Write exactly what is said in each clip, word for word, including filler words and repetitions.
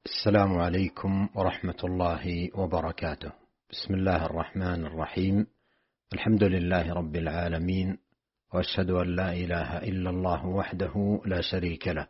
السلام عليكم ورحمة الله وبركاته. بسم الله الرحمن الرحيم. الحمد لله رب العالمين، وأشهد أن لا إله إلا الله وحده لا شريك له،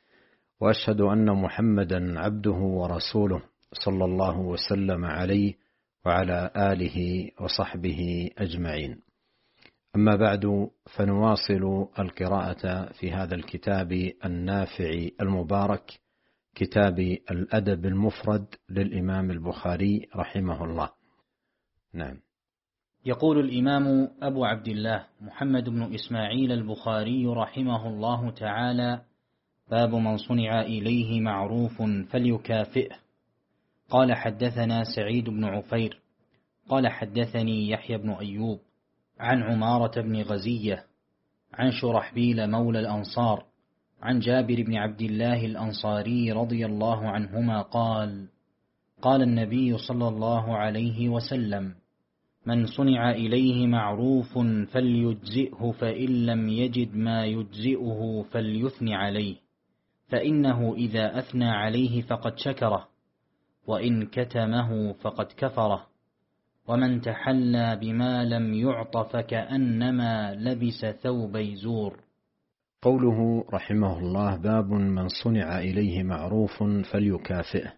وأشهد أن محمدا عبده ورسوله صلى الله وسلم عليه وعلى آله وصحبه أجمعين. أما بعد، فنواصل القراءة في هذا الكتاب النافع المبارك، كتاب الأدب المفرد للإمام البخاري رحمه الله. نعم. يقول الإمام أبو عبد الله محمد بن إسماعيل البخاري رحمه الله تعالى: باب من صنع إليه معروف فليكافئه. قال: حدثنا سعيد بن عفير قال: حدثني يحيى بن أيوب عن عمارة بن غزية عن شرحبيل مولى الأنصار عن جابر بن عبد الله الأنصاري رضي الله عنهما قال: قال النبي صلى الله عليه وسلم: من صنع إليه معروف فليجزئه، فإن لم يجد ما يجزئه فليثن عليه، فإنه إذا أثنى عليه فقد شكره، وإن كتمه فقد كفره، ومن تحلى بما لم يعط فكأنما لبس ثوبي زور. قوله رحمه الله: باب من صنع إليه معروف فليكافئه،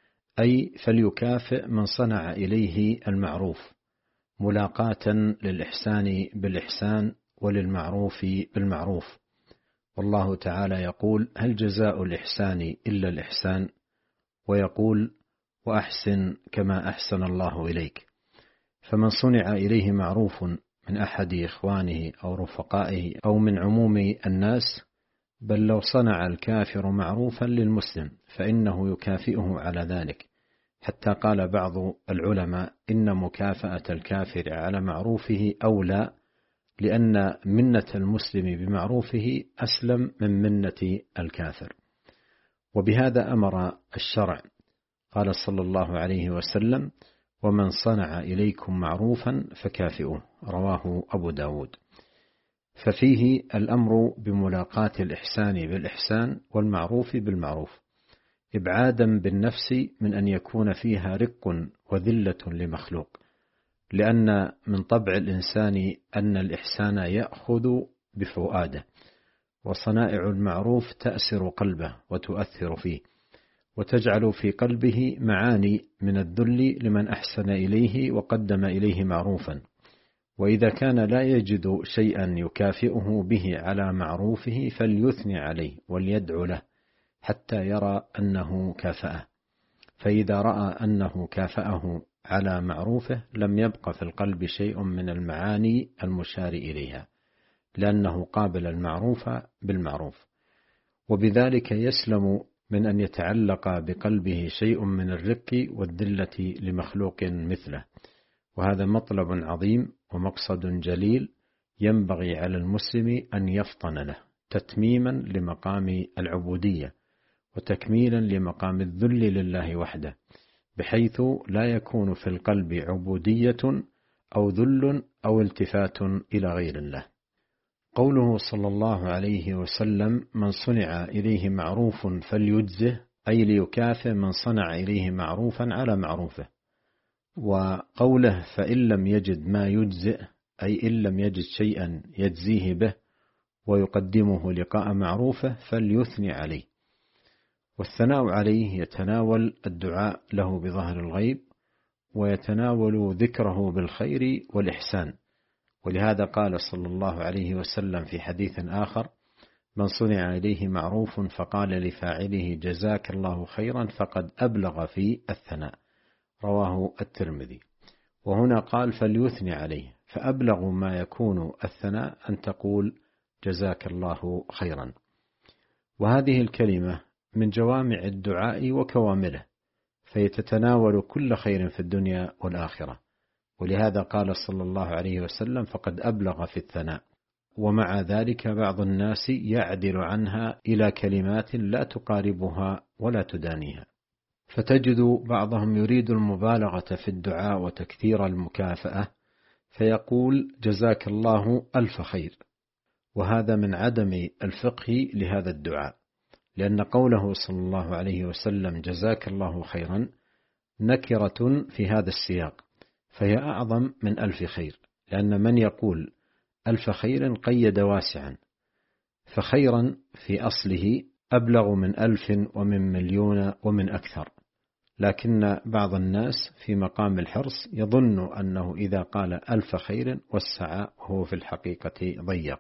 أي فليكافئ من صنع إليه المعروف، ملاقاة للإحسان بالإحسان وللمعروف بالمعروف. والله تعالى يقول: هل جزاء الإحسان إلا الإحسان؟ ويقول: وأحسن كما أحسن الله إليك. فمن صنع إليه معروف من أحد إخوانه أو رفقائه أو من عموم الناس، بل لو صنع الكافر معروفا للمسلم فإنه يكافئه على ذلك، حتى قال بعض العلماء: إن مكافأة الكافر على معروفه أولى، لأن منة المسلم بمعروفه أسلم من منة الكافر. وبهذا أمر الشرع، قال صلى الله عليه وسلم: ومن صنع إليكم معروفا فكافئوه، رواه أبو داود. ففيه الأمر بملاقاة الإحسان بالإحسان والمعروف بالمعروف، إبعادا بالنفس من أن يكون فيها رق وذلة لمخلوق، لأن من طبع الإنسان أن الإحسان يأخذ بفؤاده، وصنائع المعروف تأسر قلبه وتؤثر فيه، وتجعل في قلبه معاني من الذل لمن أحسن إليه وقدم إليه معروفا. وإذا كان لا يجد شيئا يكافئه به على معروفه فليثني عليه وليدعو له حتى يرى أنه كافأه، فإذا رأى أنه كافأه على معروفه لم يبق في القلب شيء من المعاني المشار إليها، لأنه قابل المعروف بالمعروف، وبذلك يسلم من أن يتعلق بقلبه شيء من الرق والذلة لمخلوق مثله. وهذا مطلب عظيم ومقصد جليل ينبغي على المسلم أن يفطن له، تتميما لمقام العبودية وتكميلا لمقام الذل لله وحده، بحيث لا يكون في القلب عبودية أو ذل أو التفات إلى غير الله. قوله صلى الله عليه وسلم: من صنع إليه معروف فليجزه، أي ليكافئ من صنع إليه معروفا على معروفه. وقوله: فإن لم يجد ما يجزئ، أي إن لم يجد شيئا يجزيه به ويقدمه لقاء معروفه فليثني عليه. والثناء عليه يتناول الدعاء له بظهر الغيب، ويتناول ذكره بالخير والإحسان. ولهذا قال صلى الله عليه وسلم في حديث آخر: من صنع إليه معروف فقال لفاعله جزاك الله خيرا فقد أبلغ في الثناء، رواه الترمذي. وهنا قال فليثني عليه، فأبلغ ما يكون الثناء أن تقول جزاك الله خيرا. وهذه الكلمة من جوامع الدعاء وكوامله، فيتتناول كل خير في الدنيا والآخرة. ولهذا قال صلى الله عليه وسلم: فقد أبلغ في الثناء. ومع ذلك بعض الناس يعدل عنها إلى كلمات لا تقاربها ولا تدانيها، فتجد بعضهم يريد المبالغة في الدعاء وتكثير المكافأة، فيقول جزاك الله ألف خير، وهذا من عدم الفقه لهذا الدعاء، لأن قوله صلى الله عليه وسلم جزاك الله خيرا نكرة في هذا السياق، فهي أعظم من ألف خير، لأن من يقول ألف خير قيد واسعا، فخيرا في أصله أبلغ من ألف ومن مليون ومن أكثر، لكن بعض الناس في مقام الحرص يظن أنه إذا قال ألف خير وسع، وهو في الحقيقة ضيق.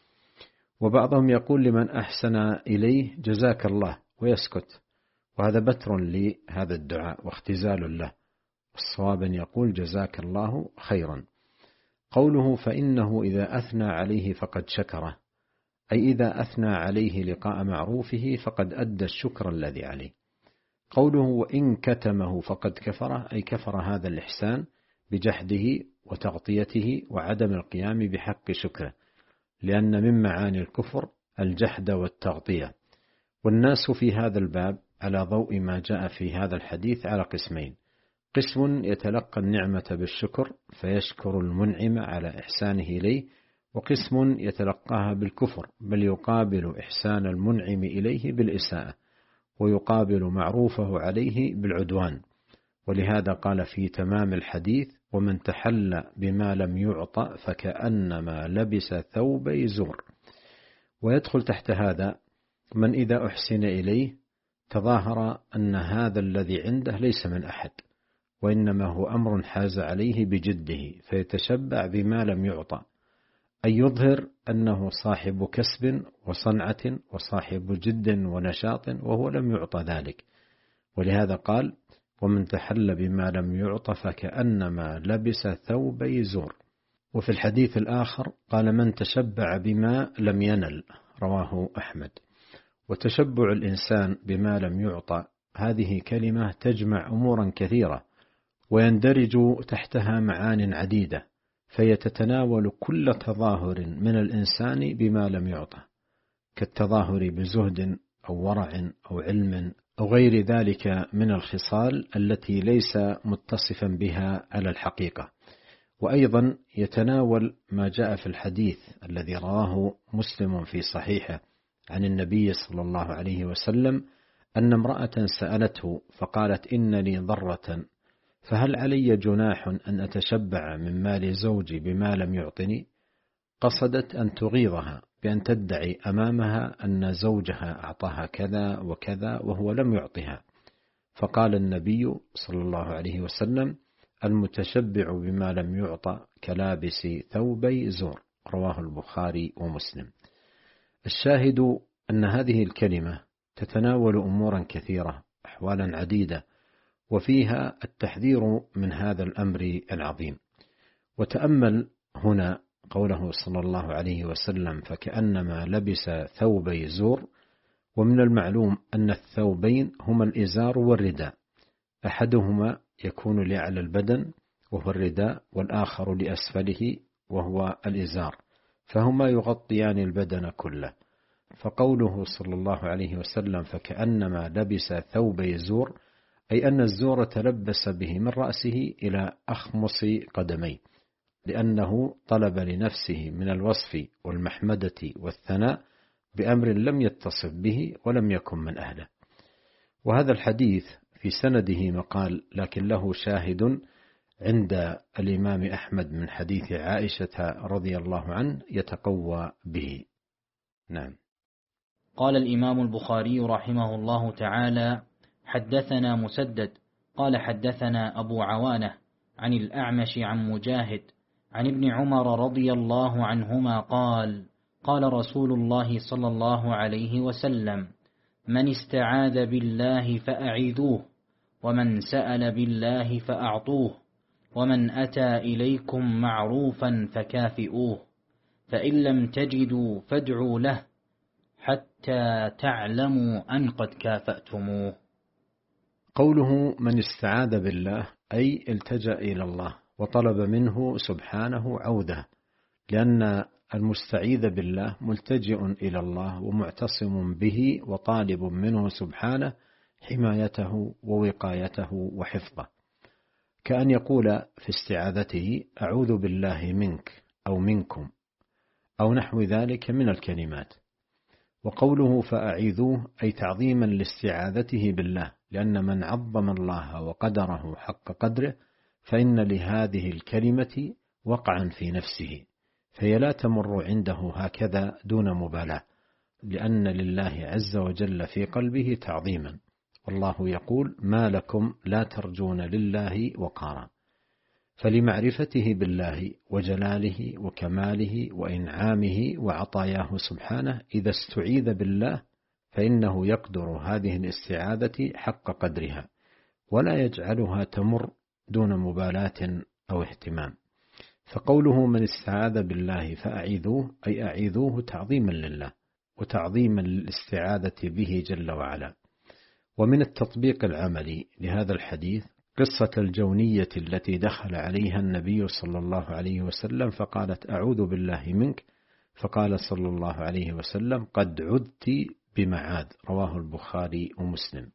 وبعضهم يقول لمن أحسن إليه جزاك الله ويسكت، وهذا بتر لهذا الدعاء واختزال له، والصواب أن يقول جزاك الله خيرا. قوله فإنه إذا أثنى عليه فقد شكره، أي إذا أثنى عليه لقاء معروفه فقد أدى الشكر الذي عليه. قوله وإن كتمه فقد كفره، أي كفر هذا الإحسان بجحده وتغطيته وعدم القيام بحق شكره، لأن من معاني الكفر الجحد والتغطية. والناس في هذا الباب على ضوء ما جاء في هذا الحديث على قسمين: قسم يتلقى النعمة بالشكر فيشكر المنعم على إحسانه إليه، وقسم يتلقاها بالكفر، بل يقابل إحسان المنعم إليه بالإساءة، ويقابل معروفه عليه بالعدوان. ولهذا قال في تمام الحديث ومن تحل بما لم يعط فكأنما لبس ثوبي زور. ويدخل تحت هذا من إذا أحسن إليه تظاهر أن هذا الذي عنده ليس من أحد، وإنما هو أمر حاز عليه بجده فيتشبع بما لم يعطى، أي يظهر أنه صاحب كسب وصنعة وصاحب جد ونشاط، وهو لم يعطى ذلك. ولهذا قال ومن تحل بما لم يعط فكأنما لبس ثوبي زور. وفي الحديث الآخر قال من تشبع بما لم ينل، رواه أحمد. وتشبع الإنسان بما لم يعطى هذه كلمة تجمع أمورا كثيرة، ويندرج تحتها معان عديدة، فهي تتناول كل تظاهر من الإنسان بما لم يعطى، كالتظاهر بزهد أو ورع أو علم أو غير ذلك من الخصال التي ليس متصفا بها على الحقيقة. وأيضا يتناول ما جاء في الحديث الذي رواه مسلم في صحيحه عن النبي صلى الله عليه وسلم أن امرأة سألته فقالت إن لي ضرة فهل علي جناح أن أتشبع من مال زوجي بما لم يعطني؟ قصدت أن تغيظها بأن تدعي أمامها أن زوجها أعطاها كذا وكذا وهو لم يعطها، فقال النبي صلى الله عليه وسلم المتشبع بما لم يعطى كلابس ثوبي زور، رواه البخاري ومسلم. الشاهد أن هذه الكلمة تتناول أمورا كثيرة، أحوالا عديدة، وفيها التحذير من هذا الأمر العظيم. وتأمل هنا قوله صلى الله عليه وسلم فكأنما لبس ثوبي زور. ومن المعلوم أن الثوبين هما الإزار والرداء، أحدهما يكون لأعلى البدن وهو الرداء، والآخر لأسفله وهو الإزار، فهما يغطيان البدن كله. فقوله صلى الله عليه وسلم فكأنما لبس ثوبي زور، أي أن الزور تلبس به من رأسه إلى أخمص قدميه، لأنه طلب لنفسه من الوصف والمحمدة والثناء بأمر لم يتصف به ولم يكن من أهله. وهذا الحديث في سنده مقال، لكن له شاهد عند الإمام أحمد من حديث عائشة رضي الله عنه يتقوى به. نعم. قال الإمام البخاري رحمه الله تعالى: حدثنا مسدد قال حدثنا أبو عوانة عن الأعمش عن مجاهد عن ابن عمر رضي الله عنهما قال: قال رسول الله صلى الله عليه وسلم: من استعاذ بالله فأعيذوه، ومن سأل بالله فأعطوه، ومن أتى إليكم معروفا فكافئوه، فإن لم تجدوا فادعوا له حتى تعلموا أن قد كافأتموه. قوله من استعاذ بالله أي التجأ إلى الله وطلب منه سبحانه عوده، لأن المستعيذ بالله ملتجئ إلى الله ومعتصم به وطالب منه سبحانه حمايته ووقايته وحفظه، كأن يقول في استعاذته أعوذ بالله منك أو منكم أو نحو ذلك من الكلمات. وقوله فأعيذوه أي تعظيما لاستعاذته بالله، لأن من عظم الله وقدره حق قدره فإن لهذه الكلمة وقعا في نفسه، فهي لا تمر عنده هكذا دون مبالاة، لأن لله عز وجل في قلبه تعظيما، والله يقول ما لكم لا ترجون لله وقارا. فلمعرفته بالله وجلاله وكماله وإنعامه وعطاياه سبحانه إذا استعيذ بالله فإنه يقدر هذه الاستعاذة حق قدرها، ولا يجعلها تمر دون مبالاة أو اهتمام. فقوله من استعاذ بالله فأعيذوه أي أعيذوه تعظيما لله وتعظيما للاستعاذة به جل وعلا. ومن التطبيق العملي لهذا الحديث قصة الجونية التي دخل عليها النبي صلى الله عليه وسلم فقالت أعوذ بالله منك، فقال صلى الله عليه وسلم قد عذت بمعاذ، رواه البخاري ومسلم،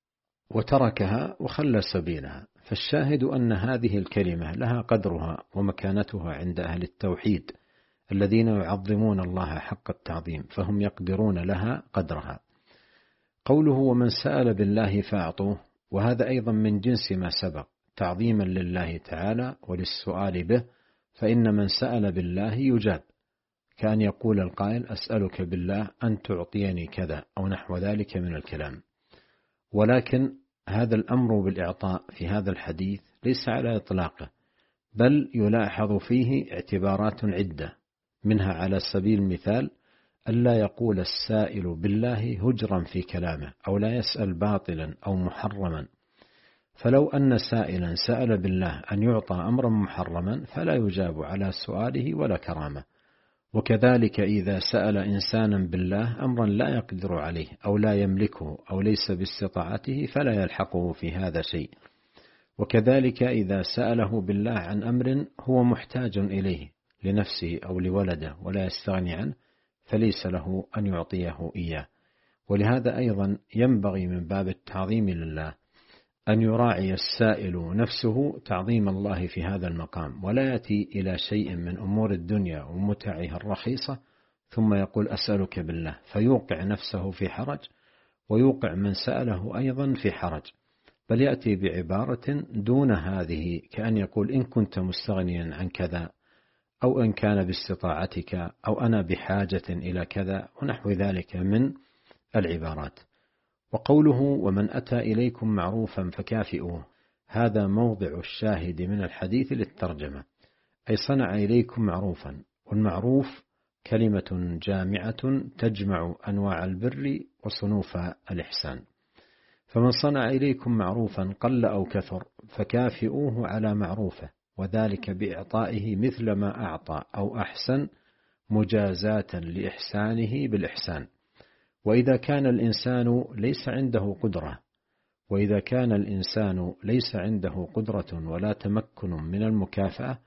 وتركها وخلى سبيلها. فالشاهد أن هذه الكلمة لها قدرها ومكانتها عند أهل التوحيد الذين يعظمون الله حق التعظيم، فهم يقدرون لها قدرها. قوله ومن سأل بالله فأعطوه، وهذا أيضا من جنس ما سبق تعظيما لله تعالى وللسؤال به، فإن من سأل بالله يجاب، كأن يقول القائل أسألك بالله أن تعطيني كذا أو نحو ذلك من الكلام. ولكن هذا الأمر بالإعطاء في هذا الحديث ليس على إطلاقه، بل يلاحظ فيه اعتبارات عدة، منها على سبيل المثال ألا يقول السائل بالله هجرا في كلامه، أو لا يسأل باطلا أو محرما. فلو أن سائلا سأل بالله أن يعطى أمرا محرما فلا يجاب على سؤاله ولا كرامة. وكذلك إذا سأل إنسانا بالله أمرا لا يقدر عليه أو لا يملكه أو ليس باستطاعته فلا يلحقه في هذا شيء. وكذلك إذا سأله بالله عن أمر هو محتاج إليه لنفسه أو لولده ولا يستغني عنه فليس له أن يعطيه إياه. ولهذا أيضا ينبغي من باب التعظيم لله أن يراعي السائل نفسه تعظيم الله في هذا المقام، ولا يأتي إلى شيء من أمور الدنيا ومتعها الرخيصة ثم يقول أسألك بالله، فيوقع نفسه في حرج ويوقع من سأله أيضا في حرج، بل يأتي بعبارة دون هذه، كأن يقول إن كنت مستغنيا عن كذا، أو إن كان باستطاعتك، أو أنا بحاجة إلى كذا ونحو ذلك من العبارات. وقوله ومن أتى إليكم معروفا فكافئوه، هذا موضع الشاهد من الحديث للترجمة، أي صنع إليكم معروفا. والمعروف كلمة جامعة تجمع أنواع البر وصنوف الإحسان، فمن صنع إليكم معروفا قل أو كثر فكافئوه على معروفه، وذلك بإعطائه مثل ما أعطى أو أحسن مجازاة لإحسانه بالإحسان. وإذا كان الإنسان ليس عنده قدرة وإذا كان الإنسان ليس عنده قدرة ولا تمكن من المكافأة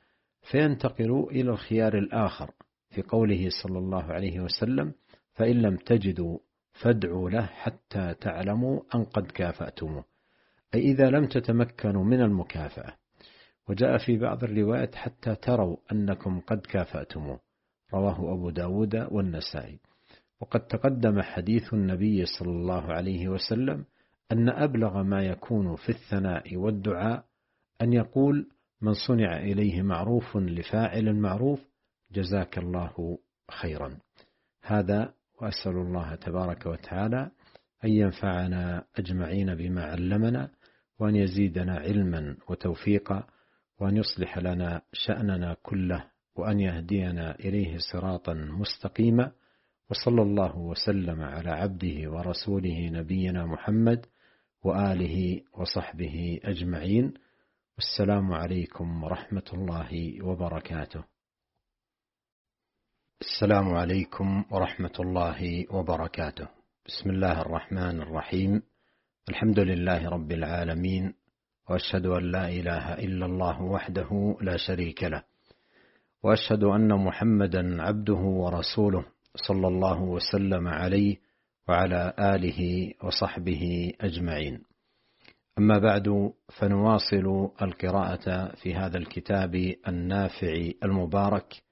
فينتقل إلى الخيار الآخر في قوله صلى الله عليه وسلم فإن لم تجدوا فادعوا له حتى تعلموا أن قد كافأتموه، أي إذا لم تتمكنوا من المكافأة. وجاء في بعض الروايات حتى تروا أنكم قد كافأتموه، رواه أبو داود والنسائي. وقد تقدم حديث النبي صلى الله عليه وسلم أن أبلغ ما يكون في الثناء والدعاء أن يقول من صنع إليه معروف لفاعل معروف جزاك الله خيرا. هذا، وأسأل الله تبارك وتعالى أن ينفعنا أجمعين بما علمنا، وأن يزيدنا علما وتوفيقا، وأن يصلح لنا شأننا كله، وأن يهدينا إليه صراطا مستقيما. وصلى الله وسلم على عبده ورسوله نبينا محمد وآله وصحبه أجمعين. والسلام عليكم ورحمة الله وبركاته. السلام عليكم ورحمة الله وبركاته. بسم الله الرحمن الرحيم. الحمد لله رب العالمين، وأشهد أن لا إله إلا الله وحده لا شريك له، وأشهد أن محمدا عبده ورسوله صلى الله وسلم عليه وعلى آله وصحبه أجمعين. أما بعد، فنواصل القراءة في هذا الكتاب النافع المبارك،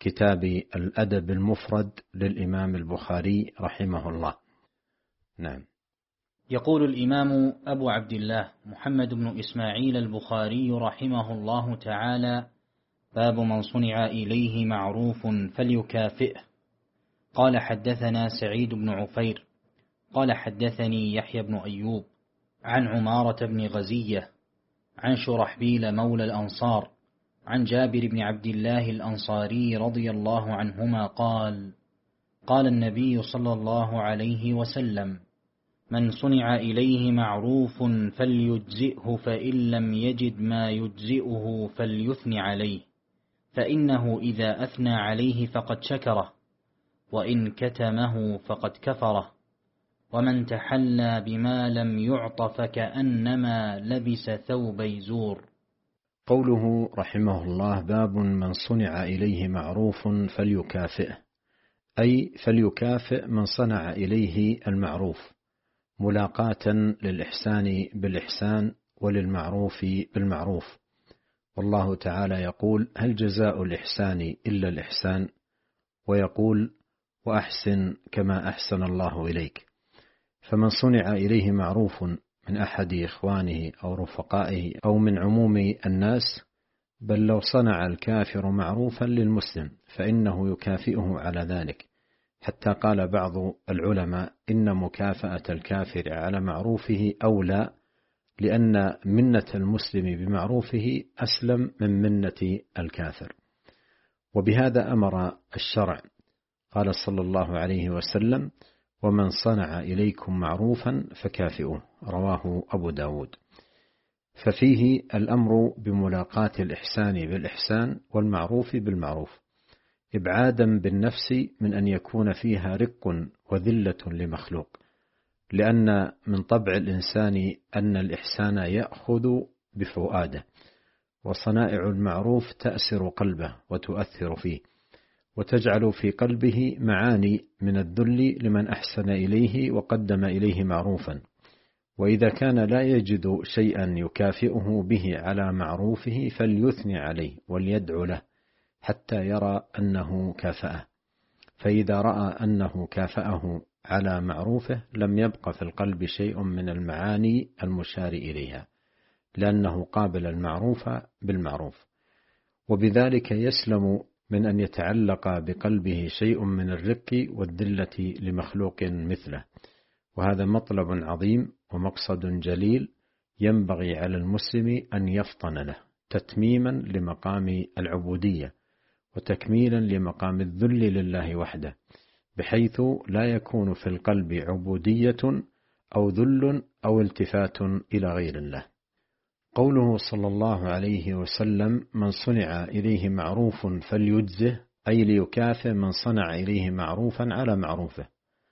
كتاب الأدب المفرد للإمام البخاري رحمه الله. نعم. يقول الإمام أبو عبد الله محمد بن إسماعيل البخاري رحمه الله تعالى: باب من صنع إليه معروف فليكافئه. قال: حدثنا سعيد بن عفير قال: حدثني يحيى بن أيوب عن عمارة بن غزية عن شرحبيل مولى الأنصار عن جابر بن عبد الله الأنصاري رضي الله عنهما قال: قال النبي صلى الله عليه وسلم: من صنع إليه معروف فليجزئه، فإن لم يجد ما يجزئه فليثن عليه، فإنه إذا أثنى عليه فقد شكره، وإن كتمه فقد كفره، ومن تحلى بما لم يعط فكأنما لبس ثوبي زور. قوله رحمه الله: باب من صنع إليه معروف فليكافئه، أي فليكافئ من صنع إليه المعروف، ملاقاة للإحسان بالإحسان وللمعروف بالمعروف. والله تعالى يقول: هل جزاء الإحسان إلا الإحسان؟ ويقول: وأحسن كما أحسن الله إليك. فمن صنع إليه معروف من أحد إخوانه أو رفقائه أو من عموم الناس، بل لو صنع الكافر معروفا للمسلم فإنه يكافئه على ذلك، حتى قال بعض العلماء: إن مكافأة الكافر على معروفه أولى، لأن منة المسلم بمعروفه أسلم من منة الكافر. وبهذا أمر الشرع، قال صلى الله عليه وسلم: ومن صنع إليكم معروفا فكافئوه، رواه أبو داود. ففيه الأمر بملاقاة الإحسان بالإحسان والمعروف بالمعروف، إبعادا بالنفس من أن يكون فيها رق وذلة لمخلوق، لأن من طبع الإنسان أن الإحسان يأخذ بفؤاده، وصنائع المعروف تأسر قلبه وتؤثر فيه، وتجعل في قلبه معاني من الذل لمن أحسن إليه وقدم إليه معروفا. وإذا كان لا يجد شيئا يكافئه به على معروفه فليثني عليه وليدعو له حتى يرى أنه كافأه، فإذا رأى أنه كافأه على معروفه لم يبق في القلب شيء من المعاني المشار إليها، لأنه قابل المعروف بالمعروف، وبذلك يسلم من أن يتعلق بقلبه شيء من الرق والذلة لمخلوق مثله. وهذا مطلب عظيم ومقصد جليل ينبغي على المسلم أن يفطن له، تتميما لمقام العبودية وتكميلا لمقام الذل لله وحده، بحيث لا يكون في القلب عبودية أو ذل أو التفات إلى غير الله. قوله صلى الله عليه وسلم: من صنع إليه معروف فليجزه، أي ليكافئ من صنع إليه معروفا على معروفه.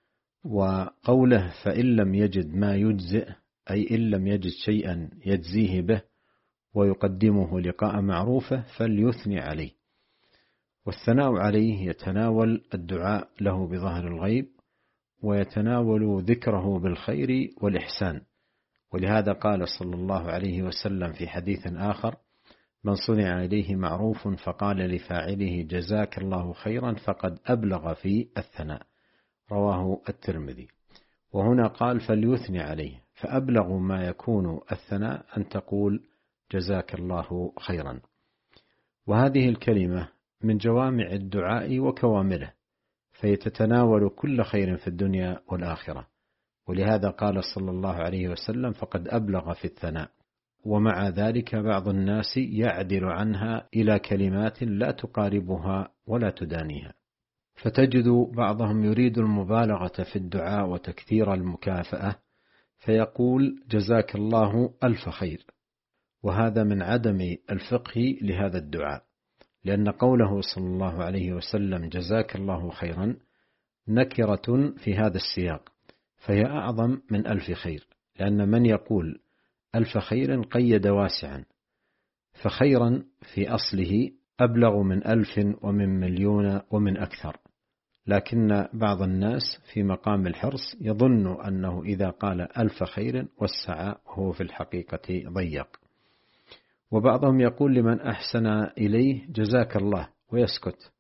وقوله: فإن لم يجد ما يجزئ، أي إن لم يجد شيئا يجزيه به ويقدمه لقاء معروفه فليثني عليه. والثناء عليه يتناول الدعاء له بظهر الغيب، ويتناول ذكره بالخير والإحسان. ولهذا قال صلى الله عليه وسلم في حديث آخر: من صنع إليه معروف فقال لفاعله جزاك الله خيرا فقد أبلغ في الثناء، رواه الترمذي. وهنا قال فليثني عليه، فأبلغ ما يكون الثناء أن تقول جزاك الله خيرا. وهذه الكلمة من جوامع الدعاء وكوامله، فهي تتناول كل خير في الدنيا والآخرة. ولهذا قال صلى الله عليه وسلم: فقد أبلغ في الثناء. ومع ذلك بعض الناس يعدل عنها إلى كلمات لا تقاربها ولا تدانيها، فتجد بعضهم يريد المبالغة في الدعاء وتكثير المكافأة، فيقول جزاك الله ألف خير، وهذا من عدم الفقه لهذا الدعاء، لأن قوله صلى الله عليه وسلم جزاك الله خيرا نكرة في هذا السياق، فهي أعظم من ألف خير، لأن من يقول ألف خير قيد واسعا، فخيرا في أصله أبلغ من ألف ومن مليون ومن أكثر. لكن بعض الناس في مقام الحرص يظن أنه إذا قال ألف خير وسع، وهو في الحقيقة ضيق. وبعضهم يقول لمن أحسن إليه جزاك الله ويسكت،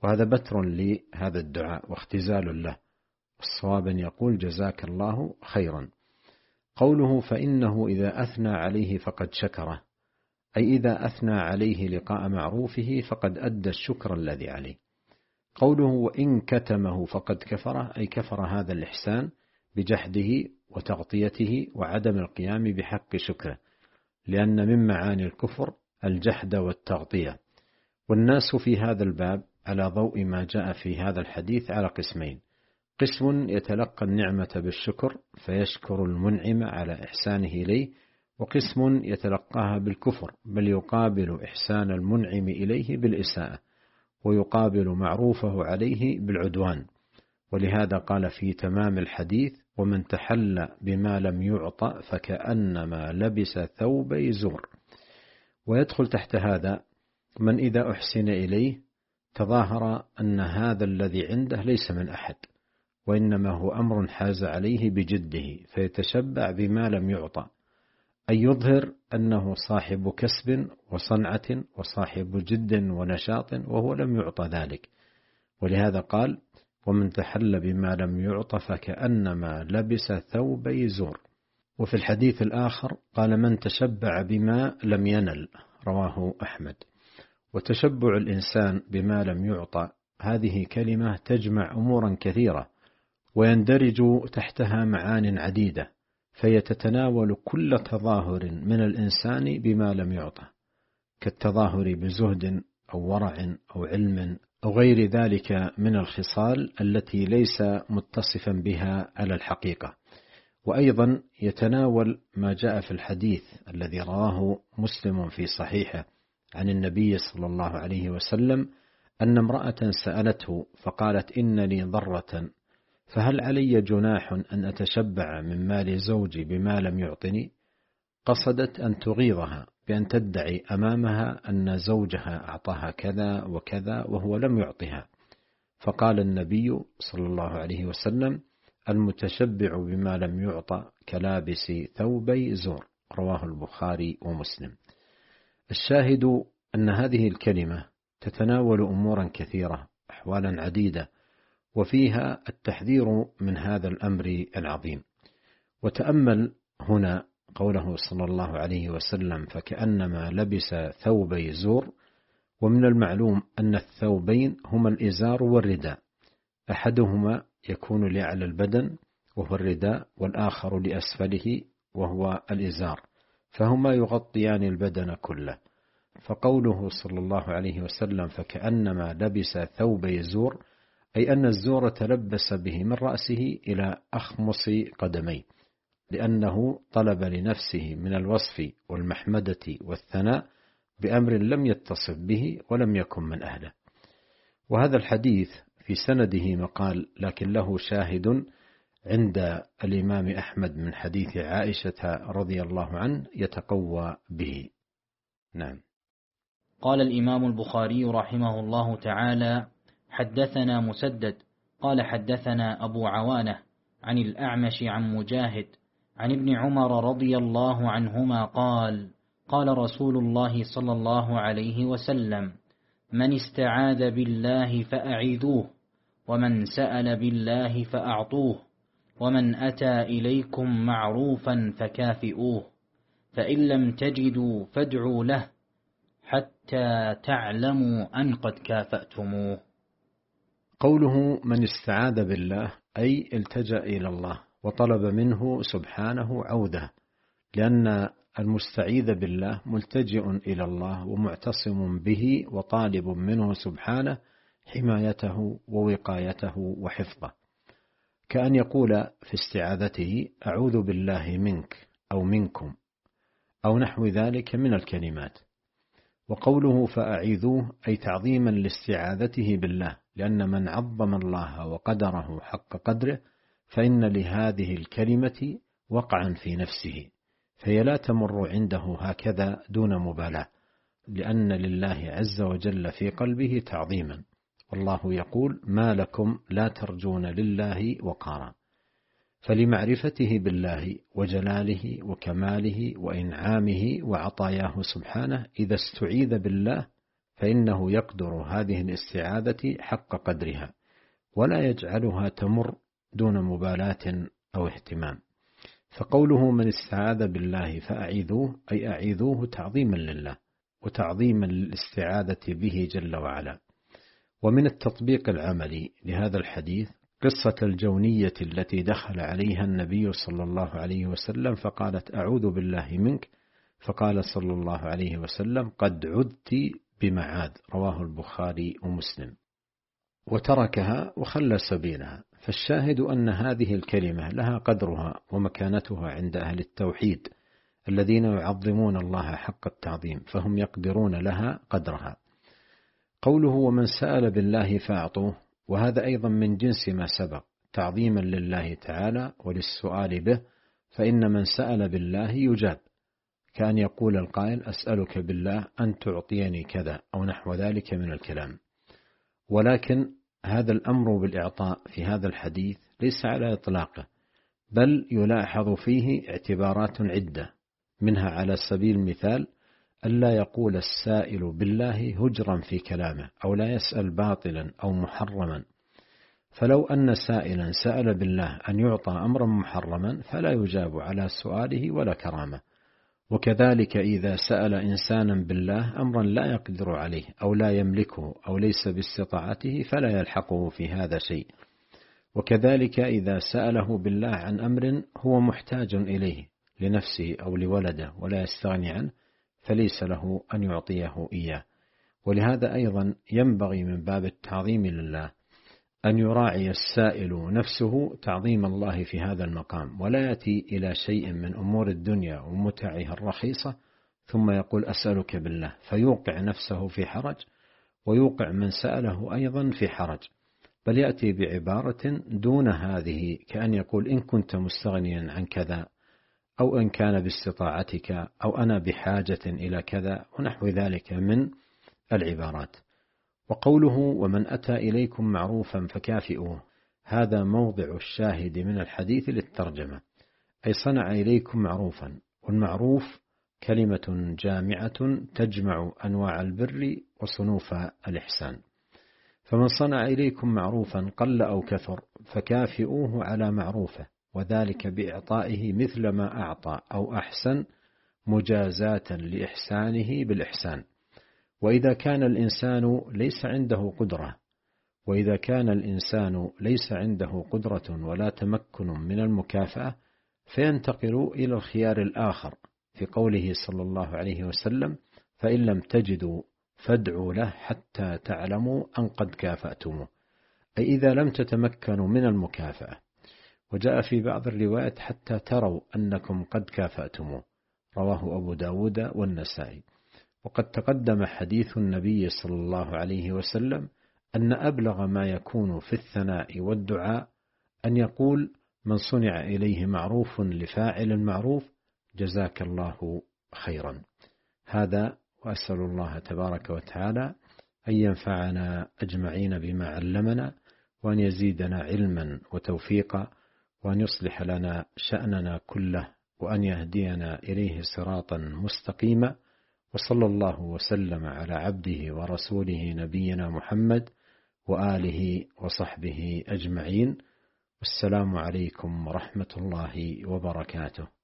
وهذا بتر لهذا الدعاء واختزال له، الصواب أن يقول جزاك الله خيرا. قوله فإنه إذا أثنى عليه فقد شكره، أي إذا أثنى عليه لقاء معروفه فقد أدى الشكر الذي عليه. قوله وإن كتمه فقد كفره، أي كفر هذا الإحسان بجحده وتغطيته وعدم القيام بحق شكره، لأن من معاني الكفر الجحد والتغطية. والناس في هذا الباب على ضوء ما جاء في هذا الحديث على قسمين: قسم يتلقى النعمة بالشكر فيشكر المنعم على إحسانه إليه، وقسم يتلقاها بالكفر بل يقابل إحسان المنعم إليه بالإساءة، ويقابل معروفه عليه بالعدوان. ولهذا قال في تمام الحديث: ومن تحلى بما لم يعطى فكأنما لبس ثوبي زور. ويدخل تحت هذا من إذا أحسن إليه تظاهر أن هذا الذي عنده ليس من أحد، وإنما هو أمر حاز عليه بجده فيتشبع بما لم يعطى، أي يظهر أنه صاحب كسب وصنعة وصاحب جد ونشاط وهو لم يعطى ذلك. ولهذا قال: ومن تحل بما لم يعطى فكأنما لبس ثوبي زور. وفي الحديث الآخر قال: من تشبع بما لم ينل، رواه أحمد. وتشبع الإنسان بما لم يعطى هذه كلمة تجمع أمورا كثيرة، ويندرج تحتها معان عديدة، فهي تتناول كل تظاهر من الإنسان بما لم يعطى، كالتظاهر بزهد أو ورع أو علم أو غير ذلك من الخصال التي ليس متصفا بها على الحقيقة. وأيضا يتناول ما جاء في الحديث الذي رواه مسلم في صحيحه عن النبي صلى الله عليه وسلم أن امرأة سألته فقالت: إن لي ضرة فهل علي جناح أن أتشبع من مال زوجي بما لم يعطني؟ قصدت أن تغيظها بأن تدعي أمامها أن زوجها أعطاها كذا وكذا وهو لم يعطها، فقال النبي صلى الله عليه وسلم: المتشبع بما لم يعطى كلابس ثوبي زور، رواه البخاري ومسلم. الشاهد أن هذه الكلمة تتناول أمورا كثيرة، أحوالا عديدة، وفيها التحذير من هذا الأمر العظيم. وتأمل هنا قوله صلى الله عليه وسلم: فكأنما لبس ثوبي زور. ومن المعلوم أن الثوبين هما الإزار والرداء، أحدهما يكون لأعلى البدن وهو الرداء، والآخر لأسفله وهو الإزار، فهما يغطيان البدن كله. فقوله صلى الله عليه وسلم: فكأنما لبس ثوبي زور، أي أن الزور تلبس به من رأسه إلى أخمص قدميه، لأنه طلب لنفسه من الوصف والمحمدة والثناء بأمر لم يتصف به ولم يكن من أهله. وهذا الحديث في سنده مقال، لكن له شاهد عند الإمام أحمد من حديث عائشة رضي الله عنه يتقوى به. نعم. قال الإمام البخاري رحمه الله تعالى: حدثنا مسدد قال حدثنا أبو عوانة عن الأعمش عن مجاهد عن ابن عمر رضي الله عنهما قال: قال رسول الله صلى الله عليه وسلم: من استعاذ بالله فأعيذوه، ومن سأل بالله فأعطوه، ومن أتى إليكم معروفا فكافئوه، فإن لم تجدوا فادعوا له حتى تعلموا أن قد كافأتموه. قوله من استعاذ بالله أي التجأ إلى الله وطلب منه سبحانه عوده، لأن المستعيذ بالله ملتجئ إلى الله ومعتصم به وطالب منه سبحانه حمايته ووقايته وحفظه، كأن يقول في استعاذته: أعوذ بالله منك أو منكم، أو نحو ذلك من الكلمات. وقوله فأعيذوه أي تعظيما لاستعاذته بالله، لأن من عظم الله وقدره حق قدره فإن لهذه الكلمة وقعا في نفسه، فهي لا تمر عنده هكذا دون مبالاة، لأن لله عز وجل في قلبه تعظيما. والله يقول: ما لكم لا ترجون لله وقارا. فلمعرفته بالله وجلاله وكماله وإنعامه وعطاياه سبحانه إذا استعيذ بالله فإنه يقدر هذه الاستعاذة حق قدرها ولا يجعلها تمر دون مبالاة أو اهتمام. فقوله من استعاذ بالله فأعيذوه أي أعيذوه تعظيما لله وتعظيما للاستعاذة به جل وعلا. ومن التطبيق العملي لهذا الحديث قصة الجونية التي دخل عليها النبي صلى الله عليه وسلم فقالت أعوذ بالله منك، فقال صلى الله عليه وسلم قد عذت بمعاذ، رواه البخاري ومسلم، وتركها وخلى سبيلها. فالشاهد أن هذه الكلمة لها قدرها ومكانتها عند أهل التوحيد الذين يعظمون الله حق التعظيم، فهم يقدرون لها قدرها. قوله ومن سأل بالله فأعطوه، وهذا أيضا من جنس ما سبق تعظيما لله تعالى وللسؤال به، فإن من سأل بالله يجاب، كأن يقول القائل أسألك بالله أن تعطيني كذا أو نحو ذلك من الكلام. ولكن هذا الأمر بالإعطاء في هذا الحديث ليس على إطلاقه، بل يلاحظ فيه اعتبارات عدة، منها على سبيل المثال ألا يقول السائل بالله هجرا في كلامه أو لا يسأل باطلا أو محرما. فلو أن سائلا سأل بالله أن يعطى أمرا محرما فلا يجاب على سؤاله ولا كرامة. وكذلك إذا سأل إنسانا بالله أمرا لا يقدر عليه أو لا يملكه أو ليس باستطاعته فلا يلحقه في هذا شيء. وكذلك إذا سأله بالله عن أمر هو محتاج إليه لنفسه أو لولده ولا يستغني عنه فليس له أن يعطيه إياه. ولهذا أيضا ينبغي من باب التعظيم لله أن يراعي السائل نفسه تعظيم الله في هذا المقام، ولا يأتي إلى شيء من أمور الدنيا ومتعها الرخيصة ثم يقول أسألك بالله، فيوقع نفسه في حرج ويوقع من سأله أيضا في حرج، بل يأتي بعبارة دون هذه، كأن يقول إن كنت مستغنيا عن كذا أو إن كان باستطاعتك أو أنا بحاجة إلى كذا ونحو ذلك من العبارات. وقوله ومن أتى إليكم معروفا فكافئوه، هذا موضع الشاهد من الحديث للترجمة، أي صنع إليكم معروفا. والمعروف كلمة جامعة تجمع أنواع البر وصنوف الإحسان. فمن صنع إليكم معروفا قل أو كثر فكافئوه على معروفه، وذلك بإعطائه مثل ما أعطى أو أحسن مجازاة لإحسانه بالإحسان. وإذا كان الإنسان ليس عنده قدرة وإذا كان الإنسان ليس عنده قدرة ولا تمكن من المكافأة فينتقل إلى الخيار الآخر في قوله صلى الله عليه وسلم فإن لم تجدوا فادعوا له حتى تعلموا أن قد كافأتموه، أي إذا لم تتمكنوا من المكافأة. وجاء في بعض الروايات حتى تروا أنكم قد كافأتموه، رواه أبو داود والنسائي. وقد تقدم حديث النبي صلى الله عليه وسلم أن أبلغ ما يكون في الثناء والدعاء أن يقول من صنع إليه معروف لفاعل المعروف جزاك الله خيرا. هذا، وأسأل الله تبارك وتعالى أن ينفعنا أجمعين بما علمنا، وأن يزيدنا علما وتوفيقا، وأن يصلح لنا شأننا كله، وأن يهدينا إليه صراطا مستقيما. وصلى الله وسلم على عبده ورسوله نبينا محمد وآله وصحبه أجمعين. والسلام عليكم ورحمة الله وبركاته.